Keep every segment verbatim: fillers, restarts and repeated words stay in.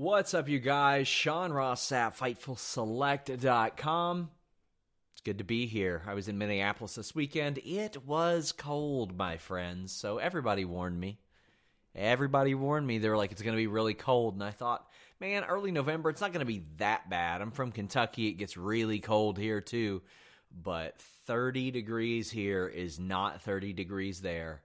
What's up, you guys? Sean Ross Sapp, Fightful Select dot com. It's good to be here. I was in Minneapolis this weekend. It was cold, my friends, so everybody warned me. Everybody warned me. They were like, it's going to be really cold, and I thought, man, early November, it's not going to be that bad. I'm from Kentucky. It gets really cold here, too, but thirty degrees here is not thirty degrees there,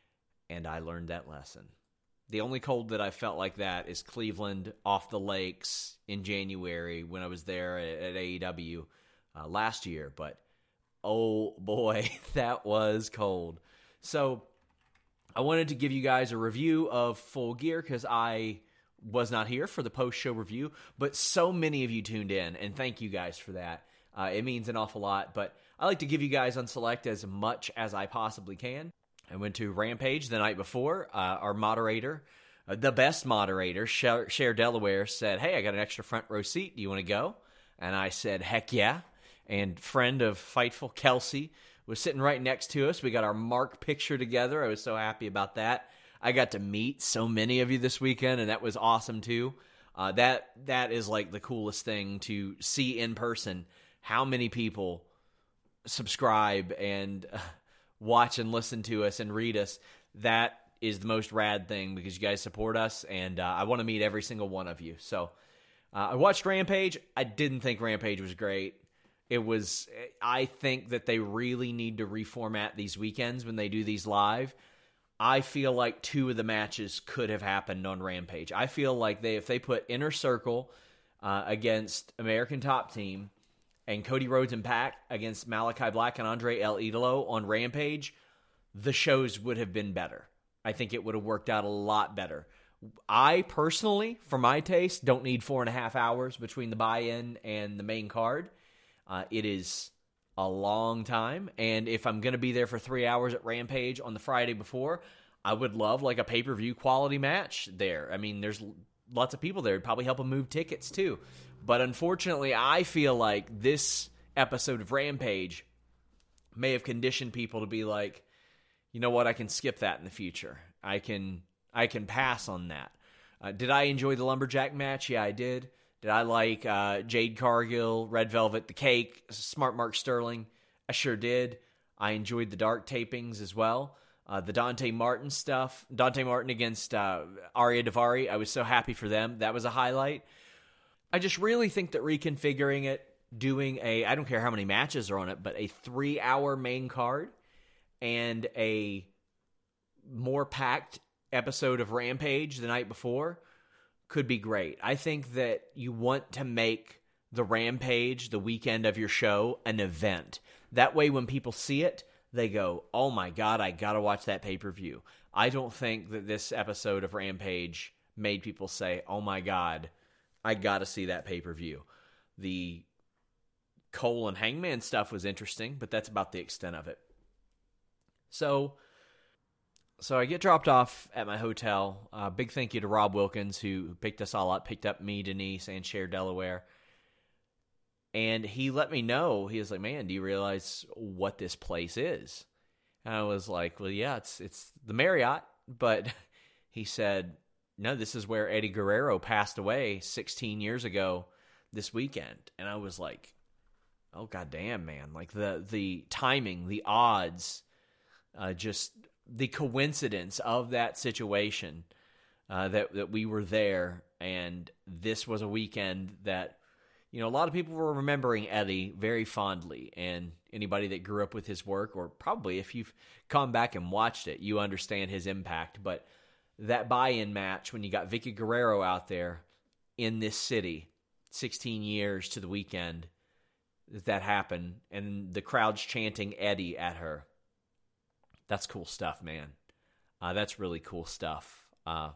and I learned that lesson. The only cold that I felt like that is Cleveland off the lakes in January when I was there at, at A E W uh, last year. But, oh boy, that was cold. So I wanted to give you guys a review of Full Gear because I was not here for the post-show review. But so many of you tuned in, and thank you guys for that. Uh, it means an awful lot. But I like to give you guys on Select as much as I possibly can. I went to Rampage the night before. Uh, our moderator, uh, the best moderator, Cher, Cher Delaware, said, hey, I got an extra front row seat. Do you want to go? And I said, heck yeah. And friend of Fightful, Kelsey, was sitting right next to us. We got our mark picture together. I was so happy about that. I got to meet so many of you this weekend, and that was awesome too. Uh, that that is like the coolest thing to see in person, how many people subscribe and Uh, watch and listen to us and read us. That is the most rad thing because you guys support us, and uh, I want to meet every single one of you. So uh, I watched Rampage. I didn't think Rampage was great. It was, I think that they really need to reformat these weekends when they do these live. I feel like two of the matches could have happened on Rampage. I feel like they, if they put Inner Circle uh, against American Top Team, and Cody Rhodes and Pac against Malachi Black and Andre El Idolo on Rampage, the shows would have been better. I think it would have worked out a lot better. I personally, for my taste, don't need four and a half hours between the buy-in and the main card. Uh, it is a long time, and if I'm going to be there for three hours at Rampage on the Friday before, I would love like a pay-per-view quality match there. I mean, there's lots of people there. It'd probably help them move tickets too. But unfortunately, I feel like this episode of Rampage may have conditioned people to be like, you know what, I can skip that in the future. I can I can pass on that. Uh, did I enjoy the Lumberjack match? Yeah, I did. Did I like uh, Jade Cargill, Red Velvet, The Cake, Smart Mark Sterling? I sure did. I enjoyed the dark tapings as well. Uh, the Dante Martin stuff, Dante Martin against uh, Arya Daivari, I was so happy for them. That was a highlight. I just really think that reconfiguring it, doing a, I don't care how many matches are on it, but a three-hour main card and a more packed episode of Rampage the night before could be great. I think that you want to make the Rampage, the weekend of your show, an event. That way when people see it, they go, oh my God, I gotta watch that pay-per-view. I don't think that this episode of Rampage made people say, oh my God, I got to see that pay-per-view. The Cole and Hangman stuff was interesting, but that's about the extent of it. So, so I get dropped off at my hotel. Uh, big thank you to Rob Wilkins, who picked us all up, picked up me, Denise, and Cher Delaware. And he let me know, he was like, man, do you realize what this place is? And I was like, well, yeah, it's it's the Marriott. But he said, no, this is where Eddie Guerrero passed away sixteen years ago this weekend. And I was like, oh, goddamn, man. Like the the timing, the odds, uh, just the coincidence of that situation, uh, that, that we were there. And this was a weekend that, you know, a lot of people were remembering Eddie very fondly. And anybody that grew up with his work, or probably if you've come back and watched it, you understand his impact. But that buy-in match when you got Vicky Guerrero out there in this city, sixteen years to the weekend that that happened, and the crowd's chanting Eddie at her. That's cool stuff, man. Uh, that's really cool stuff. Uh,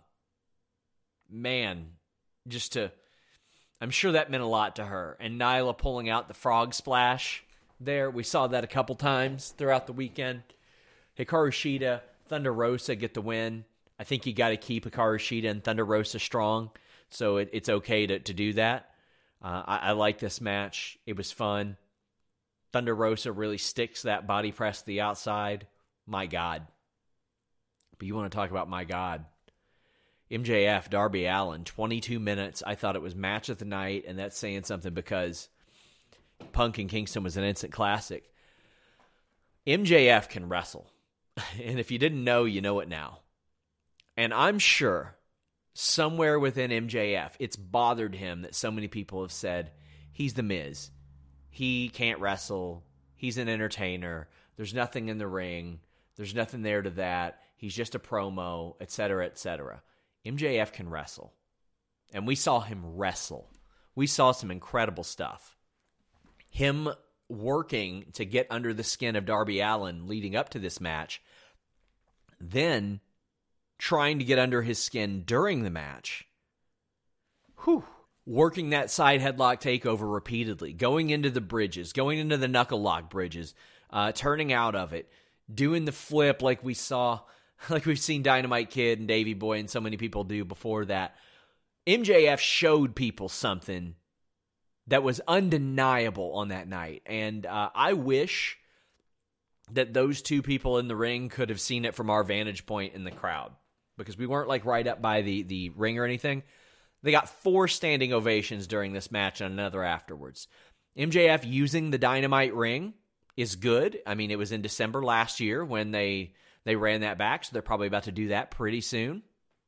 man, just to, I'm sure that meant a lot to her. And Nyla pulling out the frog splash there, we saw that a couple times throughout the weekend. Hikaru Shida, Thunder Rosa get the win. I think you got to keep Hikaru Shida and Thunder Rosa strong, so it, it's okay to, to do that. Uh, I, I like this match. It was fun. Thunder Rosa really sticks that body press to the outside. My God. But you want to talk about my God. M J F, Darby Allin, twenty-two minutes. I thought it was match of the night, and that's saying something because Punk and Kingston was an instant classic. M J F can wrestle. And if you didn't know, you know it now. And I'm sure somewhere within M J F, it's bothered him that so many people have said, he's the Miz. He can't wrestle. He's an entertainer. There's nothing in the ring. There's nothing there to that. He's just a promo, et cetera, et cetera. M J F can wrestle. And we saw him wrestle. We saw some incredible stuff. Him working to get under the skin of Darby Allin leading up to this match, then trying to get under his skin during the match. Whew. Working that side headlock takeover repeatedly, going into the bridges, going into the knuckle lock bridges, uh, turning out of it, doing the flip like we saw, like we've seen Dynamite Kid and Davey Boy and so many people do before that. M J F showed people something that was undeniable on that night. And uh, I wish that those two people in the ring could have seen it from our vantage point in the crowd, because we weren't like right up by the, the ring or anything. They got four standing ovations during this match and another afterwards. M J F using the Dynamite ring is good. I mean, it was in December last year when they they ran that back, so they're probably about to do that pretty soon.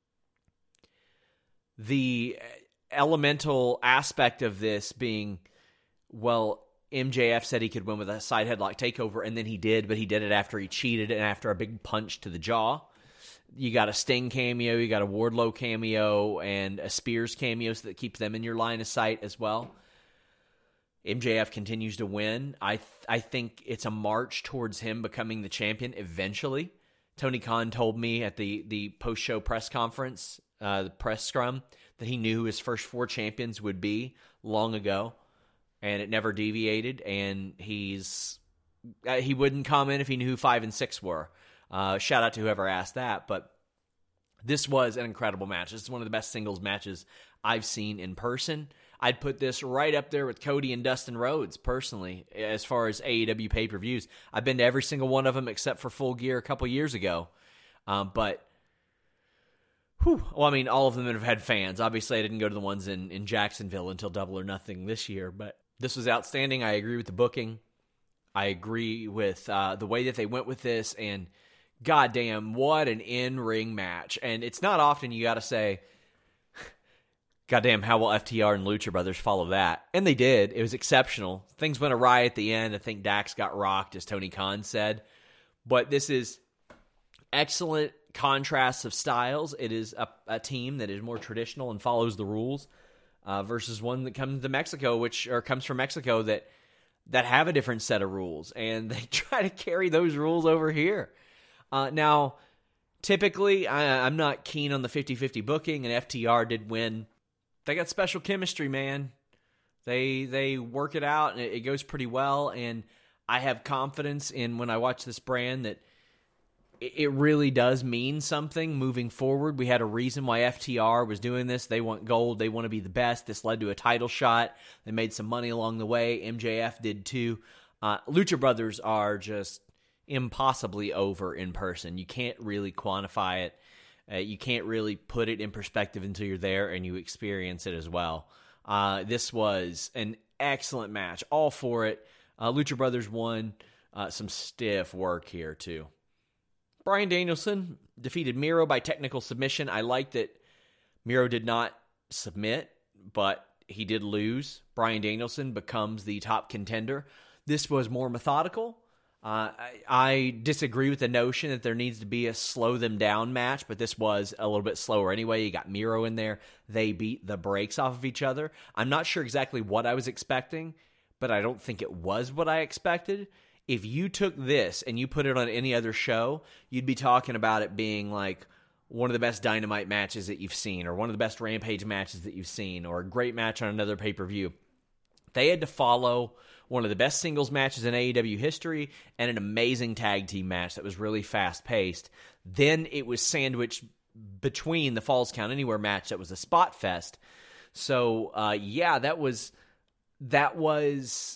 The elemental aspect of this being, well, M J F said he could win with a side headlock takeover, and then he did, but he did it after he cheated and after a big punch to the jaw. You got a Sting cameo, you got a Wardlow cameo, and a Spears cameo, so that keeps them in your line of sight as well. M J F continues to win. I th- I think it's a march towards him becoming the champion eventually. Tony Khan told me at the, the post-show press conference, uh, the press scrum, that he knew who his first four champions would be long ago, and it never deviated, and he's uh, he wouldn't comment if he knew who five and six were. Uh, shout out to whoever asked that, but this was an incredible match. This is one of the best singles matches I've seen in person. I'd put this right up there with Cody and Dustin Rhodes, personally, as far as A E W pay-per-views. I've been to every single one of them except for Full Gear a couple years ago. Um, but, whew, well, I mean, all of them have had fans. Obviously, I didn't go to the ones in, in Jacksonville until Double or Nothing this year, but this was outstanding. I agree with the booking. I agree with uh, the way that they went with this, and goddamn, what an in-ring match. And it's not often you got to say, goddamn, how will F T R and Lucha Brothers follow that? And they did. It was exceptional. Things went awry at the end. I think Dax got rocked, as Tony Khan said. But this is excellent contrasts of styles. It is a, a team that is more traditional and follows the rules uh, versus one that comes to Mexico, which or comes from Mexico that that have a different set of rules, and they try to carry those rules over here. Uh, now, typically, I, I'm not keen on the fifty-fifty booking, and F T R did win. They got special chemistry, man. They they work it out, and it, it goes pretty well, and I have confidence in when I watch this brand that it, it really does mean something moving forward. We had a reason why F T R was doing this. They want gold. They want to be the best. This led to a title shot. They made some money along the way. M J F did too. Uh, Lucha Brothers are just impossibly over in person. You can't really quantify it. Uh, you can't really put it in perspective until you're there and you experience it as well. Uh, this was an excellent match. All for it. Uh, Lucha Brothers won. Uh, some stiff work here, too. Bryan Danielson defeated Miro by technical submission. I like that Miro did not submit, but he did lose. Bryan Danielson becomes the top contender. This was more methodical. Uh, I, I disagree with the notion that there needs to be a slow them down match, but this was a little bit slower anyway. You got Miro in there. They beat the brakes off of each other. I'm not sure exactly what I was expecting, but I don't think it was what I expected. If you took this and you put it on any other show, you'd be talking about it being like one of the best Dynamite matches that you've seen, or one of the best Rampage matches that you've seen, or a great match on another pay-per-view. They had to follow one of the best singles matches in A E W history and an amazing tag team match that was really fast-paced. Then it was sandwiched between the Falls Count Anywhere match that was a spot fest. So, uh, yeah, that was... That was...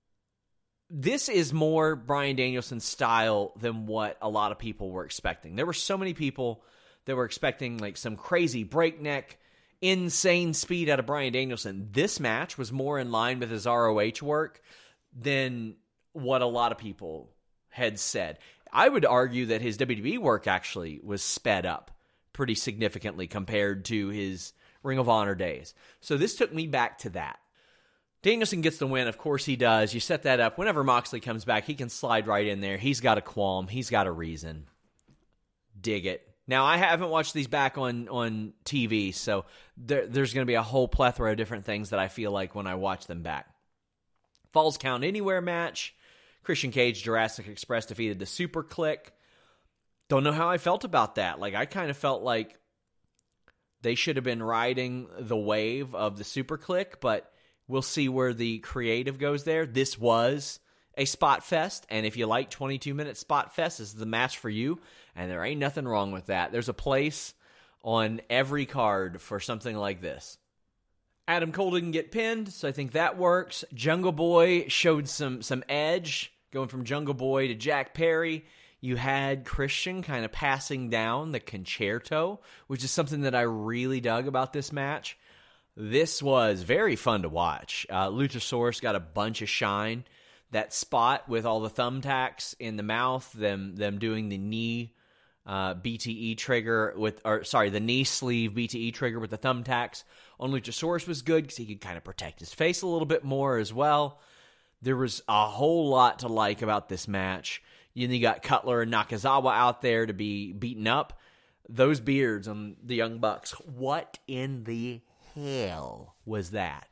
This is more Bryan Danielson's style than what a lot of people were expecting. There were so many people that were expecting like some crazy breakneck, insane speed out of Bryan Danielson. This match was more in line with his R O H work than what a lot of people had said. I would argue that his W W E work actually was sped up pretty significantly compared to his Ring of Honor days. So this took me back to that. Danielson gets the win. Of course he does. You set that up. Whenever Moxley comes back, he can slide right in there. He's got a qualm. He's got a reason. Dig it. Now, I haven't watched these back on, on T V, so there, there's going to be a whole plethora of different things that I feel like when I watch them back. Falls Count Anywhere match. Christian Cage, Jurassic Express defeated the Super Click. Don't know how I felt about that. Like, I kind of felt like they should have been riding the wave of the Super Click, but we'll see where the creative goes there. This was a spot fest, and if you like twenty-two minute spot fest, this is the match for you, and there ain't nothing wrong with that. There's a place on every card for something like this. Adam Cole didn't get pinned, so I think that works. Jungle Boy showed some some edge, going from Jungle Boy to Jack Perry. You had Christian kind of passing down the concerto, which is something that I really dug about this match. This was very fun to watch. Uh, Luchasaurus got a bunch of shine. That spot with all the thumbtacks in the mouth, them them doing the knee uh, B T E trigger with, or sorry, the knee sleeve B T E trigger with the thumbtacks on Luchasaurus was good because he could kind of protect his face a little bit more as well. There was a whole lot to like about this match. You, you got Cutler and Nakazawa out there to be beaten up. Those beards on the Young Bucks. What in the hell was that?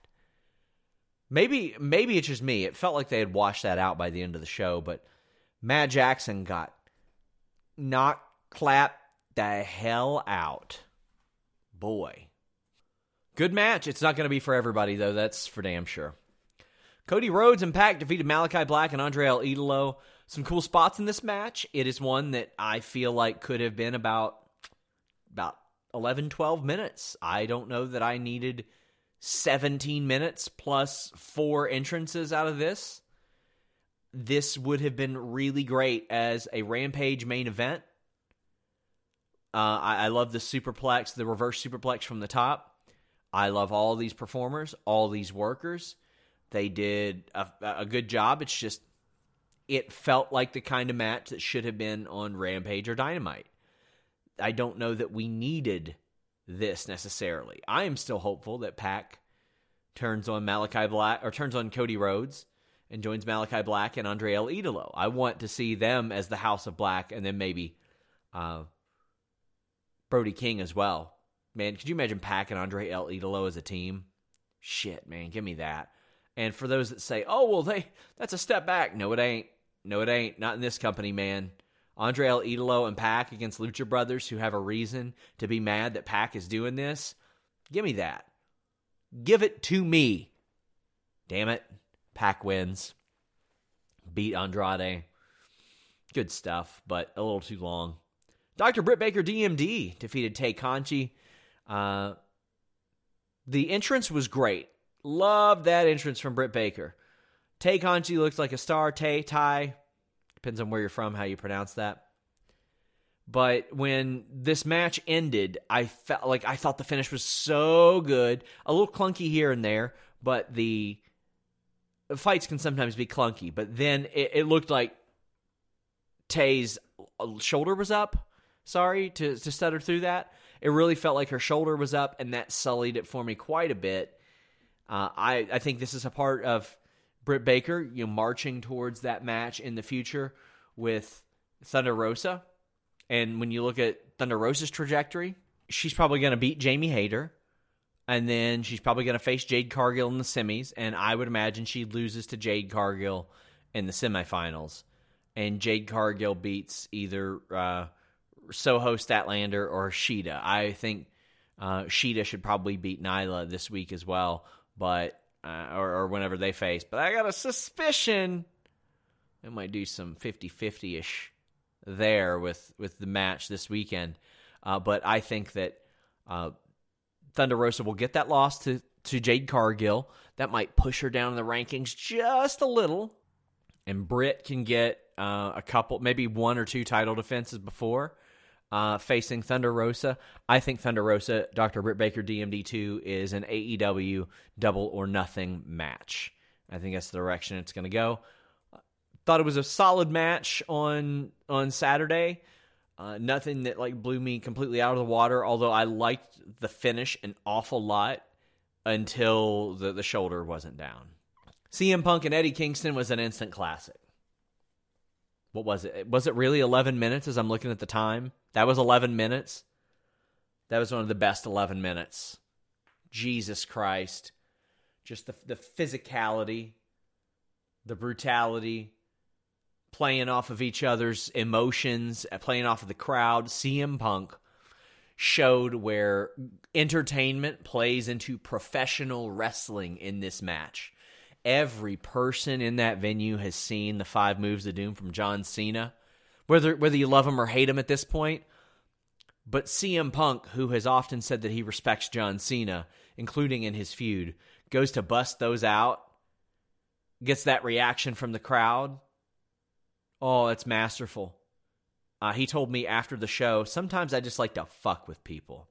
Maybe maybe it's just me. It felt like they had washed that out by the end of the show, but Matt Jackson got knocked, clapped the hell out. Boy. Good match. It's not going to be for everybody, though. That's for damn sure. Cody Rhodes and Pac defeated Malachi Black and Andre El Idolo. Some cool spots in this match. It is one that I feel like could have been about, about eleven, twelve minutes. I don't know that I needed seventeen minutes plus four entrances out of this. This would have been really great as a Rampage main event. Uh, I, I love the superplex, the reverse superplex from the top. I love all these performers, all these workers. They did a, a good job. It's just, it felt like the kind of match that should have been on Rampage or Dynamite. I don't know that we needed this necessarily. I am still hopeful that Pac turns on Malachi Black, or turns on Cody Rhodes and joins Malachi Black and Andre El Idolo. I want to see them as the House of Black, and then maybe uh, Brody King as well. Man, could you imagine Pac and Andre El Idolo as a team? Shit, man, give me that. And for those that say, oh, well, they that's a step back. No, it ain't. No, it ain't. Not in this company, man. Andre El Idolo and Pac against Lucha Brothers, who have a reason to be mad that Pac is doing this. Give me that. Give it to me. Damn it. Pac wins. Beat Andrade. Good stuff, but a little too long. Doctor Britt Baker, D M D, defeated Tay Conti. Uh, the entrance was great. Loved that entrance from Britt Baker. Tay Conti looks like a star. Tay, Ty. Depends on where you're from, how you pronounce that. But when this match ended, I felt like I thought the finish was so good. A little clunky here and there, but the fights can sometimes be clunky. But then it, it looked like Tay's shoulder was up. Sorry to, to stutter through that. It really felt like her shoulder was up, and that sullied it for me quite a bit. Uh, I, I think this is a part of Britt Baker, you know, marching towards that match in the future with Thunder Rosa. And when you look at Thunder Rosa's trajectory, she's probably going to beat Jamie Hayter. And then she's probably going to face Jade Cargill in the semis. And I would imagine she loses to Jade Cargill in the semifinals. And Jade Cargill beats either uh, Soho Statlander or Shida. I think uh, Shida should probably beat Nyla this week as well. But uh, or, or whenever they face. But I got a suspicion they might do some fifty-fifty-ish there with, with the match this weekend. Uh, but I think that uh, Thunder Rosa will get that loss to, to Jade Cargill. That might push her down in the rankings just a little. And Britt can get uh, a couple, maybe one or two title defenses before. uh, facing Thunder Rosa. I think Thunder Rosa, Doctor Britt Baker, D M D two, is an A E W double or nothing match. I think that's the direction it's going to go. Thought it was a solid match on on Saturday. Uh, nothing that like blew me completely out of the water, although I liked the finish an awful lot until the, the shoulder wasn't down. C M Punk and Eddie Kingston was an instant classic. What was it? Was it really eleven minutes as I'm looking at the time? That was eleven minutes? That was one of the best eleven minutes. Jesus Christ. Just the the physicality, the brutality, playing off of each other's emotions, playing off of the crowd. C M Punk showed where entertainment plays into professional wrestling in this match. Every person in that venue has seen the Five Moves of Doom from John Cena, whether whether you love him or hate him at this point. But C M Punk, who has often said that he respects John Cena, including in his feud, goes to bust those out, gets that reaction from the crowd. Oh, it's masterful. Uh, he told me after the show, sometimes I just like to fuck with people.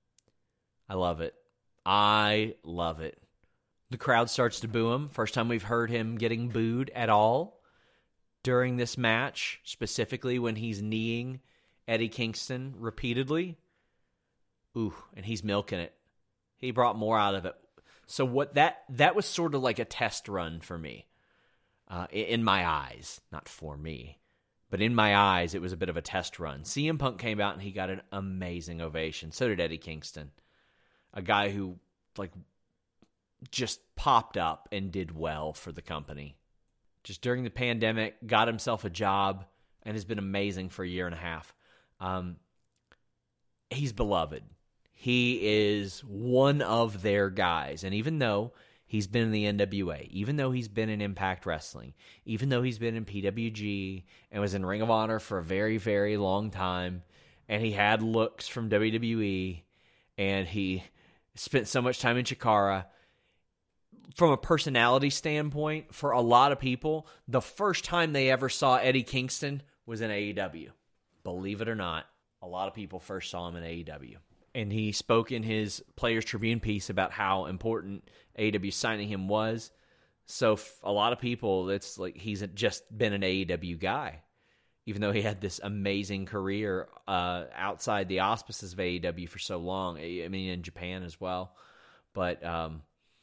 I love it. I love it. The crowd starts to boo him. First time we've heard him getting booed at all during this match, specifically when he's kneeing Eddie Kingston repeatedly. Ooh, and he's milking it. He brought more out of it. So what that that was sort of like a test run for me. Uh, in my eyes, not for me, but in my eyes, it was a bit of a test run. C M Punk came out and he got an amazing ovation. So did Eddie Kingston, a guy who like just popped up and did well for the company. Just during the pandemic, got himself a job and has been amazing for a year and a half. Um, he's beloved. He is one of their guys, and even though he's been in the N W A, even though he's been in Impact Wrestling, even though he's been in P W G and was in Ring of Honor for a very, very long time, and he had looks from W W E, and he spent so much time in Chikara, from a personality standpoint, for a lot of people, the first time they ever saw Eddie Kingston was in A E W. Believe it or not, a lot of people first saw him in A E W. And he spoke in his Players Tribune piece about how important A E W signing him was. So a lot of people, it's like he's just been an A E W guy, even though he had this amazing career uh, outside the auspices of A E W for so long. I mean, in Japan as well. But um,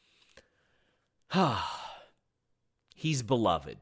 he's beloved.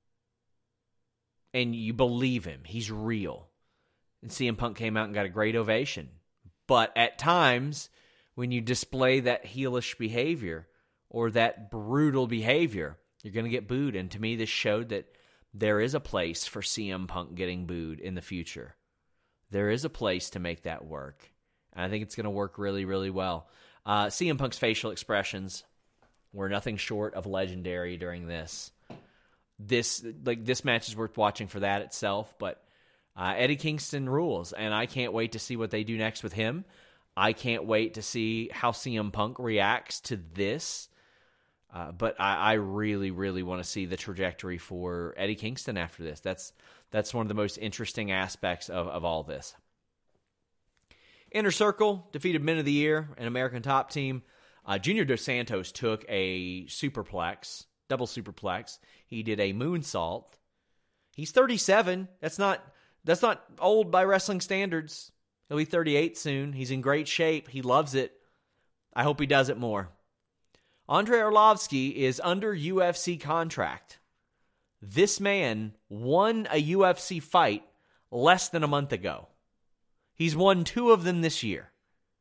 And you believe him. He's real. And C M Punk came out and got a great ovation. But at times, when you display that heelish behavior or that brutal behavior, you're going to get booed. And to me, this showed that there is a place for C M Punk getting booed in the future. There is a place to make that work. And I think it's going to work really, really well. Uh, C M Punk's facial expressions were nothing short of legendary during this. This like this match is worth watching for that itself, but Uh, Eddie Kingston rules, and I can't wait to see what they do next with him. I can't wait to see how C M Punk reacts to this. Uh, but I, I really, really want to see the trajectory for Eddie Kingston after this. That's that's one of the most interesting aspects of, of all this. Inner Circle defeated Men of the Year, an American Top Team. Uh, Junior Dos Santos took a superplex, double superplex. He did a moonsault. He's thirty-seven. That's not... That's not old by wrestling standards. He'll be thirty-eight soon. He's in great shape. He loves it. I hope he does it more. Andrei Arlovsky is under U F C contract. This man won a U F C fight less than a month ago. He's won two of them this year.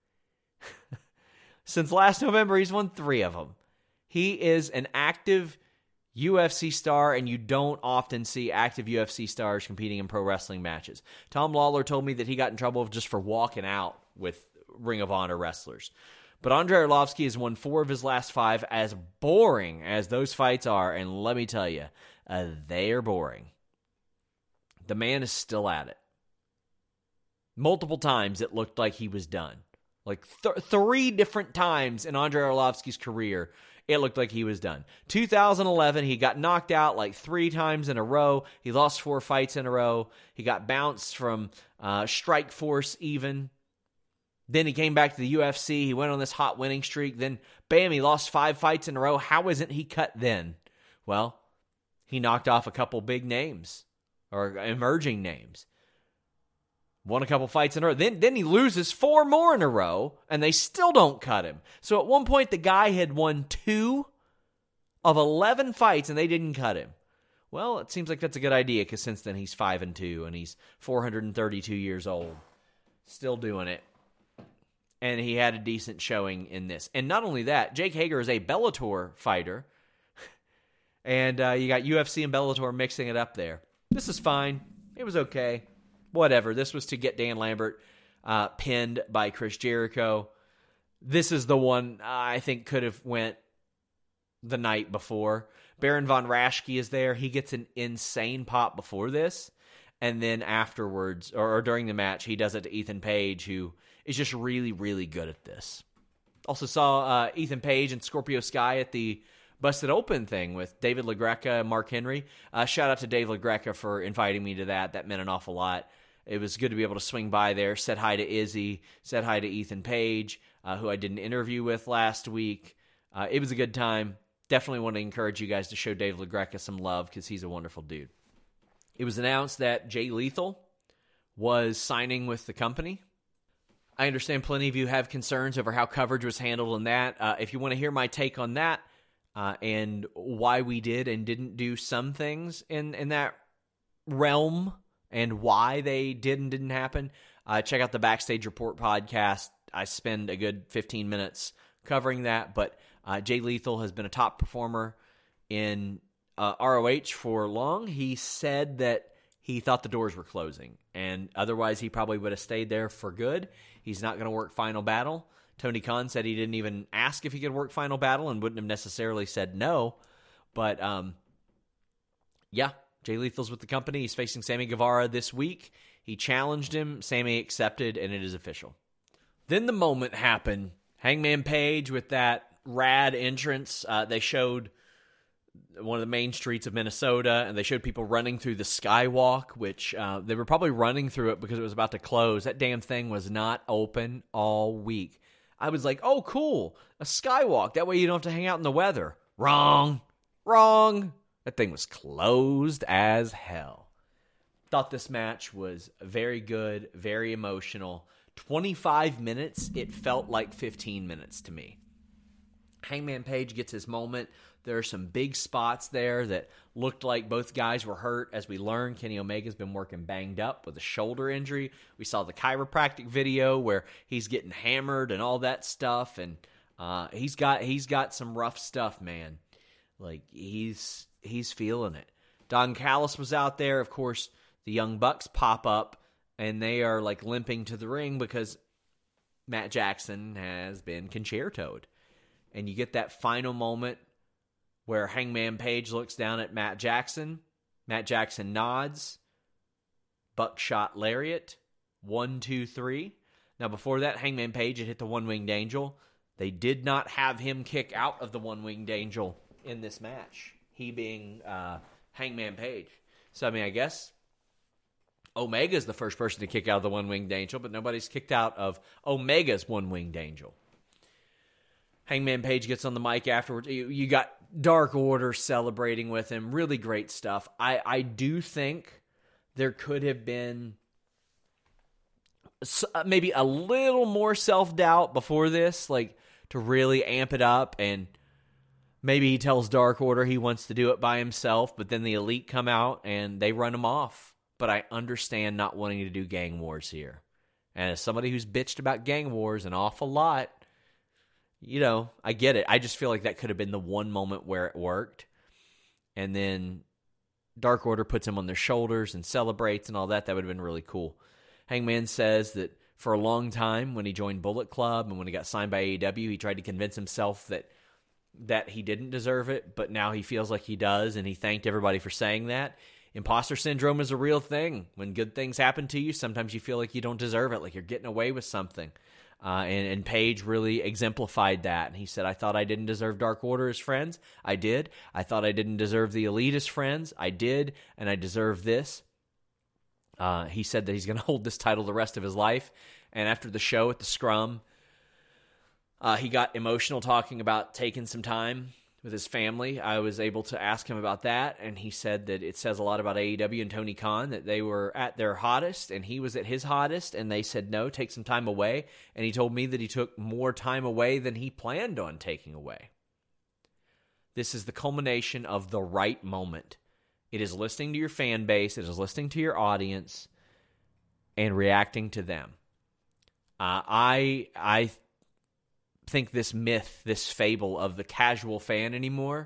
Since last November, he's won three of them. He is an active U F C star, and you don't often see active U F C stars competing in pro wrestling matches. Tom Lawler told me that he got in trouble just for walking out with Ring of Honor wrestlers. But Andrei Arlovsky has won four of his last five, as boring as those fights are, and let me tell you, uh, they are boring. The man is still at it. Multiple times it looked like he was done. Like th- three different times in Andrei Arlovsky's career, it looked like he was done. two thousand eleven, he got knocked out like three times in a row. He lost four fights in a row. He got bounced from uh, Strikeforce even. Then he came back to the U F C. He went on this hot winning streak. Then, bam, he lost five fights in a row. How isn't he cut then? Well, he knocked off a couple big names or emerging names. Won a couple fights in a row. Then, then he loses four more in a row, and they still don't cut him. So at one point, the guy had won two of eleven fights, and they didn't cut him. Well, it seems like that's a good idea, because since then he's five and two, and he's four hundred thirty-two years old. Still doing it. And he had a decent showing in this. And not only that, Jake Hager is a Bellator fighter. And uh, you got U F C and Bellator mixing it up there. This is fine. It was okay. Whatever. This was to get Dan Lambert uh, pinned by Chris Jericho. This is the one I think could have went the night before. Baron von Raschke is there. He gets an insane pop before this. And then afterwards, or, or during the match, he does it to Ethan Page, who is just really, really good at this. Also saw uh, Ethan Page and Scorpio Sky at the Busted Open thing with David LaGreca and Mark Henry. Uh, shout out to Dave LaGreca for inviting me to that. That meant an awful lot. It was good to be able to swing by there, said hi to Izzy, said hi to Ethan Page, uh, who I did an interview with last week. Uh, it was a good time. Definitely want to encourage you guys to show Dave LaGreca some love, because he's a wonderful dude. It was announced that Jay Lethal was signing with the company. I understand plenty of you have concerns over how coverage was handled in that. Uh, if you want to hear my take on that uh, and why we did and didn't do some things in, in that realm and why they did and didn't happen, uh, check out the Backstage Report podcast. I spend a good fifteen minutes covering that, but uh, Jay Lethal has been a top performer in uh, R O H for long. He said that he thought the doors were closing, and otherwise he probably would have stayed there for good. He's not going to work Final Battle. Tony Khan said he didn't even ask if he could work Final Battle and wouldn't have necessarily said no. But, um, yeah, Jay Lethal's with the company. He's facing Sammy Guevara this week. He challenged him. Sammy accepted, and it is official. Then the moment happened. Hangman Page with that rad entrance. Uh, they showed one of the main streets of Minnesota, and they showed people running through the Skywalk, which uh, they were probably running through it because it was about to close. That damn thing was not open all week. I was like, oh, cool, a Skywalk. That way you don't have to hang out in the weather. Wrong. Wrong. That thing was closed as hell. Thought this match was very good, very emotional. twenty-five minutes, it felt like fifteen minutes to me. Hangman Page gets his moment. There are some big spots there that looked like both guys were hurt. As we learned, Kenny Omega's been working banged up with a shoulder injury. We saw the chiropractic video where he's getting hammered and all that stuff, and uh, he's got he's got some rough stuff, man. Like he's he's feeling it. Don Callis was out there. Of course, the Young Bucks pop up, and they are like limping to the ring because Matt Jackson has been concertoed. And you get that final moment where Hangman Page looks down at Matt Jackson. Matt Jackson nods. Buckshot lariat. One, two, three. Now, before that, Hangman Page had hit the One-Winged Angel. They did not have him kick out of the One-Winged Angel in this match. He being uh, Hangman Page. So, I mean, I guess Omega's the first person to kick out of the One-Winged Angel, but nobody's kicked out of Omega's One-Winged Angel. Hangman Page gets on the mic afterwards. You, you got Dark Order celebrating with him. Really great stuff. I, I do think there could have been maybe a little more self-doubt before this, like to really amp it up. And maybe he tells Dark Order he wants to do it by himself, but then the Elite come out and they run him off. But I understand not wanting to do gang wars here. And as somebody who's bitched about gang wars an awful lot, you know, I get it. I just feel like that could have been the one moment where it worked. And then Dark Order puts him on their shoulders and celebrates and all that. That would have been really cool. Hangman says that for a long time when he joined Bullet Club and when he got signed by A E W, he tried to convince himself that that he didn't deserve it, but now he feels like he does, and he thanked everybody for saying that. Imposter syndrome is a real thing. When good things happen to you, sometimes you feel like you don't deserve it, like you're getting away with something. Uh, and, and Page really exemplified that. And he said, I thought I didn't deserve Dark Order as friends. I did. I thought I didn't deserve the Elite as friends. I did. And I deserve this. Uh, he said that he's going to hold this title the rest of his life. And after the show at the Scrum, uh, he got emotional talking about taking some time with his family. I was able to ask him about that, and he said that it says a lot about A E W and Tony Khan, that they were at their hottest, and he was at his hottest, and they said, no, take some time away. And he told me that he took more time away than he planned on taking away. This is the culmination of the right moment. It is listening to your fan base, it is listening to your audience, and reacting to them. Uh, I I think this myth, this fable of the casual fan anymore,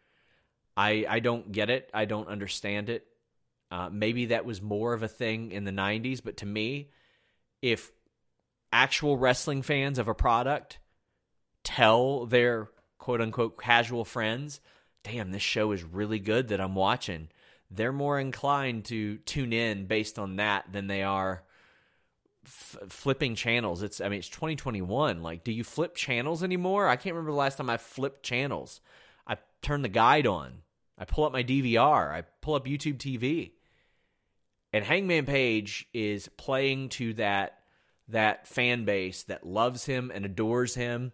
I I don't get it. I don't understand it. Uh, maybe that was more of a thing in the nineties, but to me, if actual wrestling fans of a product tell their quote-unquote casual friends, damn, this show is really good that I'm watching, they're more inclined to tune in based on that than they are f- flipping channels. It's I mean, it's twenty twenty-one. Like, do you flip channels anymore? I can't remember the last time I flipped channels. I turn the guide on. I pull up my D V R. I pull up YouTube T V. And Hangman Page is playing to that that fan base that loves him and adores him.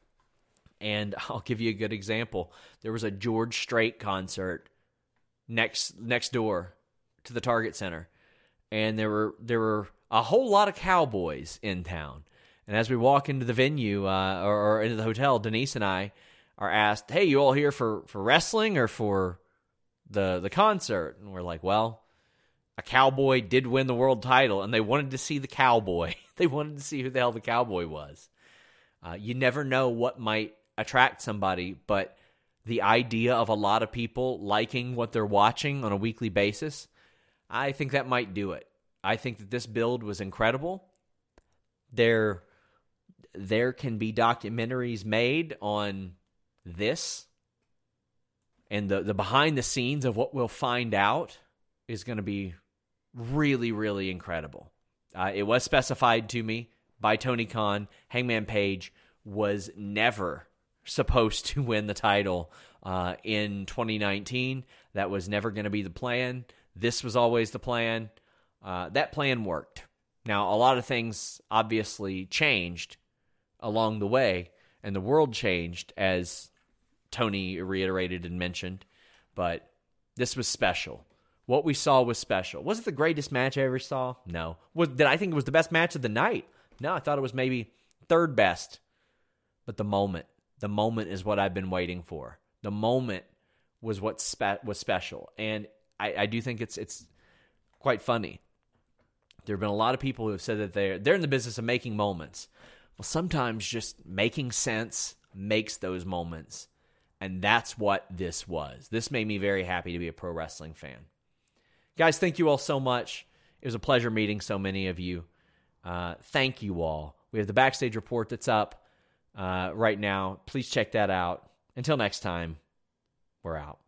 And I'll give you a good example. There was a George Strait concert next next door to the Target Center, and there were there were a whole lot of cowboys in town. And as we walk into the venue uh, or, or into the hotel, Denise and I are asked, "Hey, you all here for, for wrestling or for the the concert?" And we're like, "Well, a cowboy did win the world title, and they wanted to see the cowboy. They wanted to see who the hell the cowboy was." Uh, you never know what might attract somebody, but the idea of a lot of people liking what they're watching on a weekly basis, I think that might do it. I think that this build was incredible. There, there can be documentaries made on this, and the, the behind the scenes of what we'll find out is going to be really, really incredible. Uh, it was specified to me by Tony Khan, Hangman Page was never supposed to win the title uh, in twenty nineteen. That was never going to be the plan. This was always the plan. Uh, that plan worked. Now, a lot of things obviously changed along the way, and the world changed, as Tony reiterated and mentioned, but this was special. What we saw was special. Was it the greatest match I ever saw? No. Was, did I think it was the best match of the night? No, I thought it was maybe third best. But the moment, the moment is what I've been waiting for. The moment was what spe- was special. And I, I do think it's it's quite funny. There have been a lot of people who have said that they're, they're in the business of making moments. Well, sometimes just making sense makes those moments. And that's what this was. This made me very happy to be a pro wrestling fan. Guys, thank you all so much. It was a pleasure meeting so many of you. Uh, thank you all. We have the Backstage Report that's up uh, right now. Please check that out. Until next time, we're out.